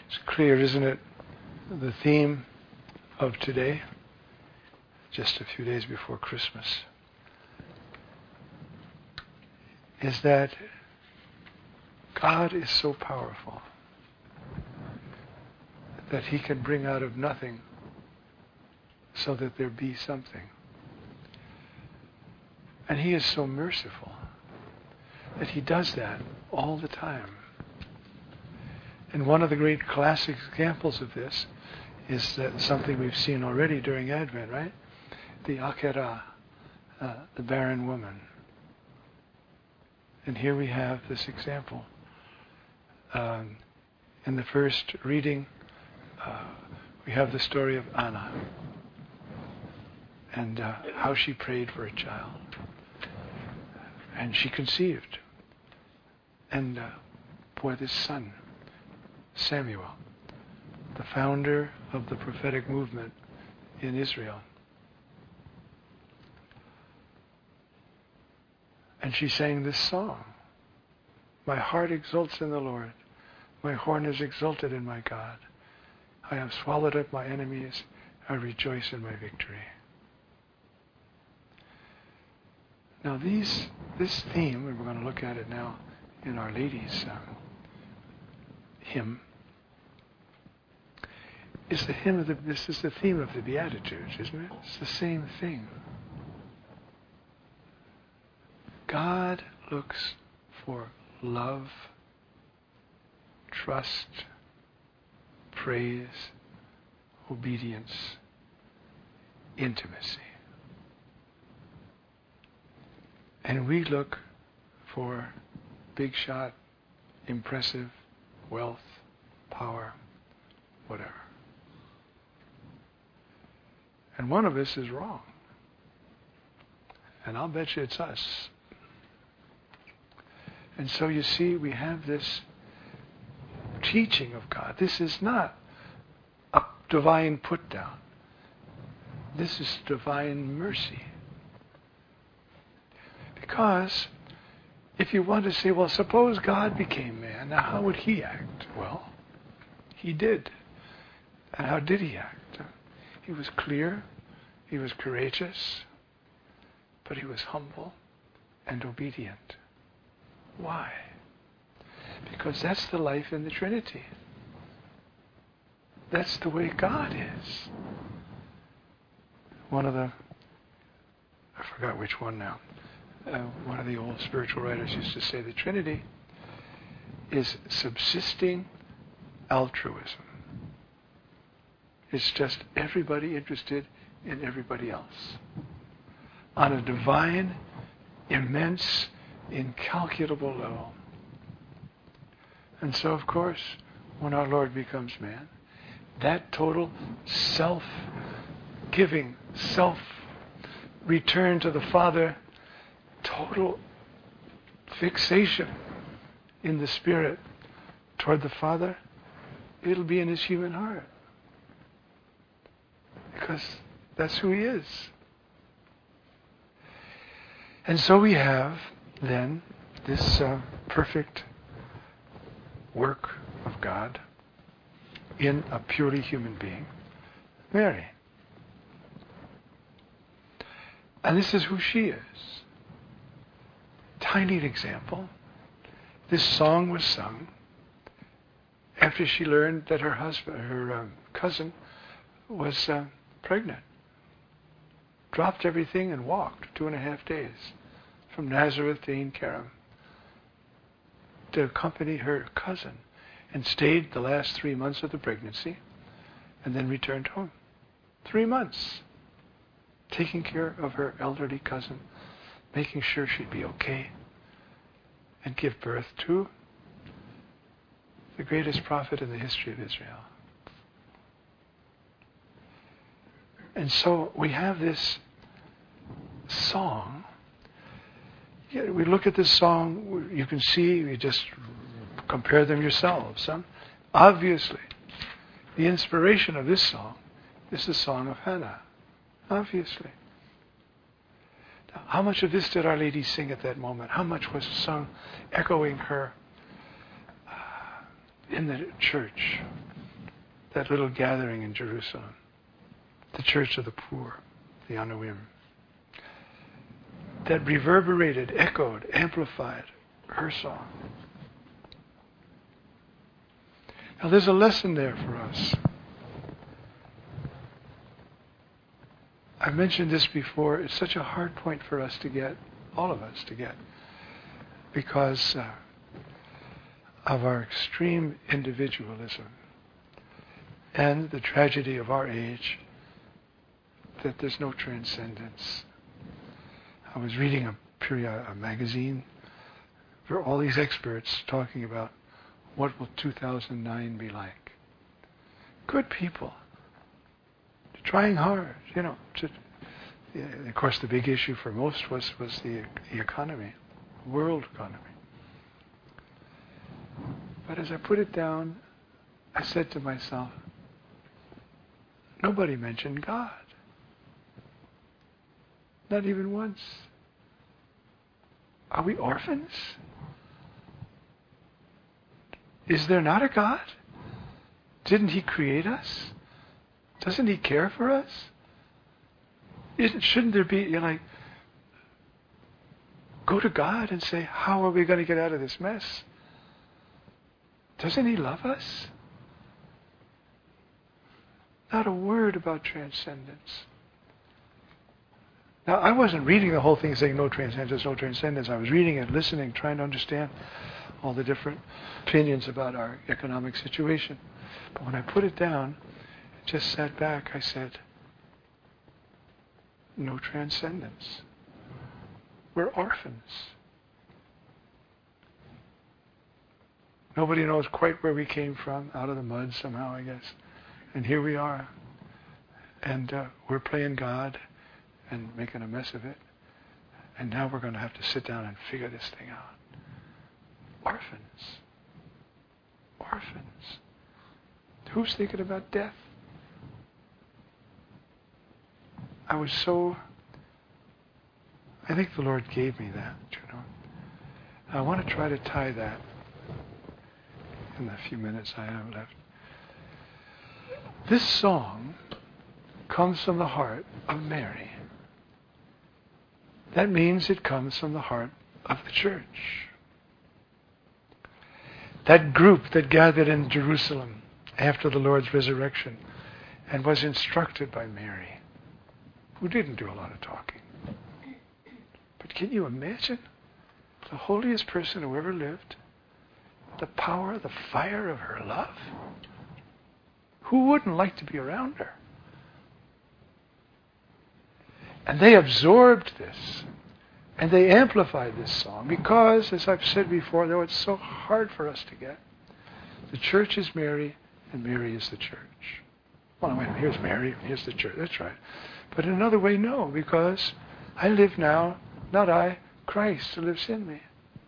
It's clear, isn't it? The theme of today, just a few days before Christmas, is that God is so powerful that He can bring out of nothing so that there be something. And He is so merciful that He does that all the time. And one of the great classic examples of this is that something we've seen already during Advent, right? The Acherah, the barren woman. And here we have this example. In the first reading, we have the story of Anna and how she prayed for a child. And she conceived and bore this son, Samuel, the founder of the prophetic movement in Israel. And she sang this song, "My heart exults in the Lord. My horn is exalted in my God. I have swallowed up my enemies. I rejoice in my victory." Now this theme, and we're going to look at it now in Our Lady's hymn, is the hymn of this is the theme of the Beatitudes, isn't it? It's the same thing. God looks for love, trust, praise, obedience, intimacy. And we look for big shot, impressive, wealth, power, whatever. And one of us is wrong. And I'll bet you it's us. And so you see, we have this teaching of God. This is not a divine put down. This is divine mercy. Because if you want to say, well, suppose God became man, now how would He act? Well, He did. And how did He act? He was clear, He was courageous, but He was humble and obedient. Why? Because that's the life in the Trinity. That's the way God is. I forgot which one now. One of the old spiritual writers used to say the Trinity is subsisting altruism. It's just everybody interested in everybody else. On a divine, immense, incalculable level. And so, of course, when our Lord becomes man, that total self-giving, self-return to the Father, total fixation in the Spirit toward the Father, it'll be in His human heart. Because that's who He is. And so we have then this perfect work of God in a purely human being, Mary. And this is who she is. Tiny example. This song was sung after she learned that her cousin was pregnant. Dropped everything and walked 2.5 days from Nazareth to Ein Kerem to accompany her cousin, and stayed the last 3 months of the pregnancy and then returned home. 3 months taking care of her elderly cousin, making sure she'd be okay, and give birth to the greatest prophet in the history of Israel. And so we have this song. Yeah, we look at this song, you can see, you just compare them yourselves. Obviously, the inspiration of this song is the song of Hannah. Obviously. Now, how much of this did Our Lady sing at that moment? How much was sung echoing her in the church? that little gathering in Jerusalem, the church of the poor, the Anuim, that reverberated, echoed, amplified her song. Now there's a lesson there for us. I mentioned this before. It's such a hard point for us to get, all of us to get, because of our extreme individualism and the tragedy of our age, that there's no transcendence. I was reading a magazine for all these experts talking about what will 2009 be like. Good people, trying hard, of course, the big issue for most was the economy, world economy. But as I put it down, I said to myself, nobody mentioned God. Not even once. Are we orphans? Is there not a God? Didn't He create us? Doesn't He care for us? Shouldn't there be, go to God and say, how are we going to get out of this mess? Doesn't He love us? Not a word about transcendence. Now, I wasn't reading the whole thing saying no transcendence, no transcendence. I was reading it, listening, trying to understand all the different opinions about our economic situation. But when I put it down, just sat back, I said, no transcendence. We're orphans. Nobody knows quite where we came from, out of the mud somehow, I guess. And here we are. And we're playing God and making a mess of it. And now we're going to have to sit down and figure this thing out. Orphans. Orphans. Who's thinking about death? I think the Lord gave me that, I want to try to tie that in the few minutes I have left. This song comes from the heart of Mary. That means it comes from the heart of the church. That group that gathered in Jerusalem after the Lord's resurrection and was instructed by Mary, who didn't do a lot of talking. But can you imagine the holiest person who ever lived? The power, the fire of her love? Who wouldn't like to be around her? And they absorbed this. And they amplified this song because, as I've said before, though it's so hard for us to get, the church is Mary and Mary is the church. Well, wait, here's Mary, here's the church. That's right. But in another way, no, because I live now, not I, Christ who lives in me.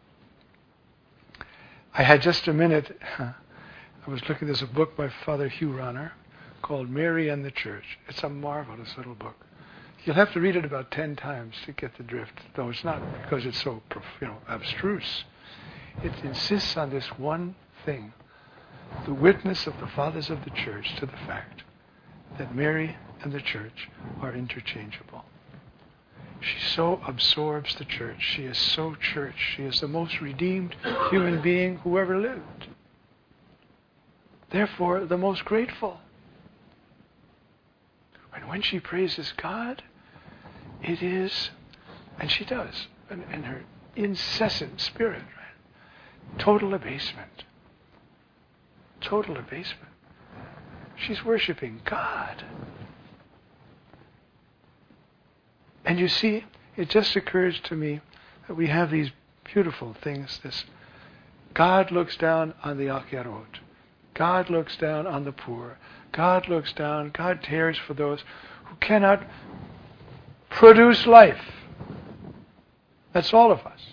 I had just a minute. I was looking, there's a book by Father Hugh Ronner called Mary and the Church. It's a marvelous little book. You'll have to read it about 10 times to get the drift, though it's not because it's so abstruse. It insists on this one thing, the witness of the fathers of the church to the fact that Mary and the church are interchangeable. She so absorbs the church. She is so church. She is the most redeemed human being who ever lived. Therefore, the most grateful. And when she praises God, it is, and she does, in her incessant spirit, right? Total abasement. Total abasement. She's worshiping God. And you see, it just occurs to me that we have these beautiful things. This God looks down on the Achiarot. God looks down on the poor. God looks down. God cares for those who cannot produce life. That's all of us.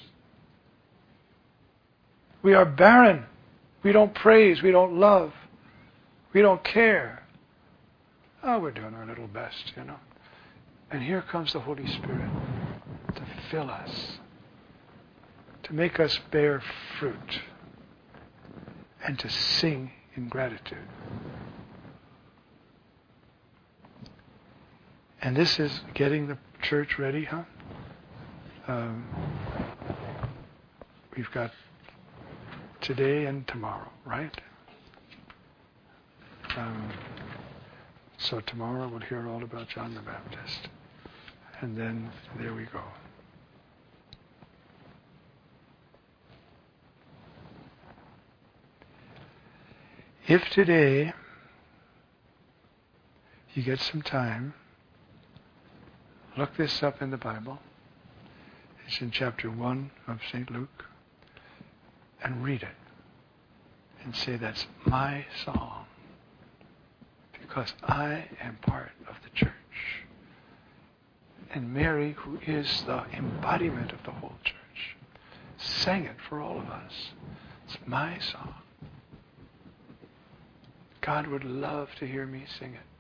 We are barren. We don't praise. We don't love. We don't care. Oh, we're doing our little best, And here comes the Holy Spirit to fill us, to make us bear fruit, and to sing in gratitude. And this is getting the church ready, huh? We've got today and tomorrow, right? So tomorrow we'll hear all about John the Baptist. And then there we go. If today you get some time, look this up in the Bible. It's in chapter 1 of St. Luke. And read it. And say, that's my song. Because I am part of the church. And Mary, who is the embodiment of the whole church, sang it for all of us. It's my song. God would love to hear me sing it.